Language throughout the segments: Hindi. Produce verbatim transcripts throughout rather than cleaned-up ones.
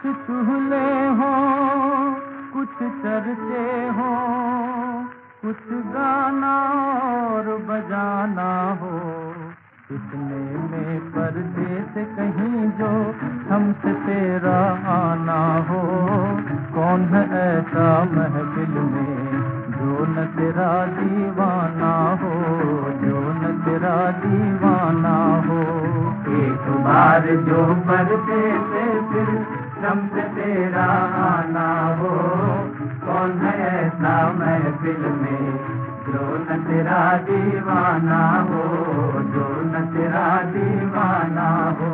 कुछ चूल्हे हो, कुछ चर्चे हो, कुछ गाना और बजाना हो, इतने में पर्दे से कहीं जो हमसे तेरा आना हो। कौन है ऐसा महफिल में जो न तेरा दीवाना हो, जो न तेरा दीवाना हो। एक बार जो पर्दे से फिर हमसे तेरा आना हो, कौन है ऐसा महफिल में जो न तेरा दीवाना हो, जो न तेरा दीवाना हो।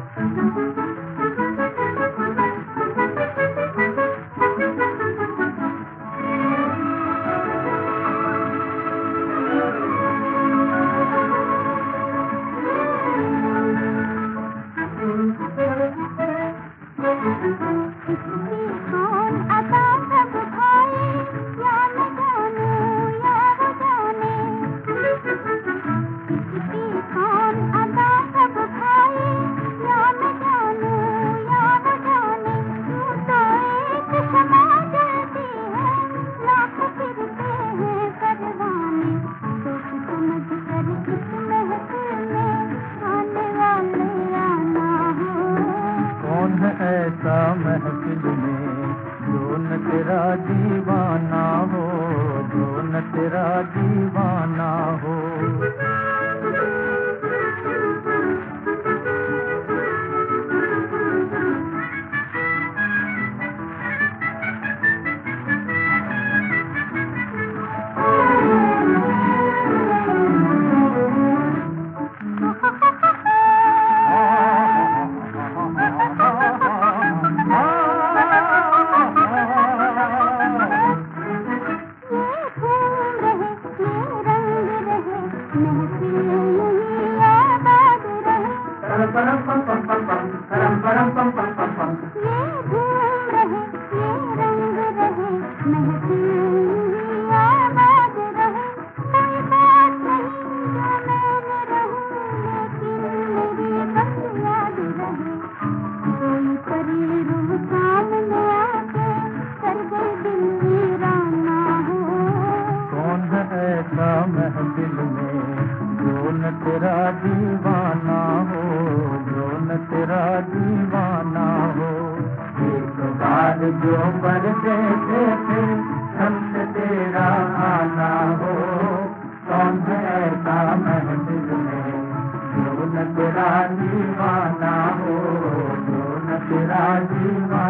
ऐसा महफिल में जो न तेरा दीवाना हो, जो न तेरा दीवाना हो। परम पम पम पम पम परम परम पम पम पम पम। ये धूम रहे, ये रंग रहे, महफिल आबाद रहे। कोई बात नहीं जो मैं रहूं, लेकिन मेरी बस याद रहे। कोई परी रूह सामने आके कर दे दिल वीराना हो। कौन है ऐसा महफिल में जो न तेरा दीवाना हो, जो न तेरा दीवाना हो। एक बार जो पर्दे से फिर हमसे तेरा आना हो, कौन है ऐसा महफिल में जो न तेरा दीवाना हो, जो न तेरा दीवाना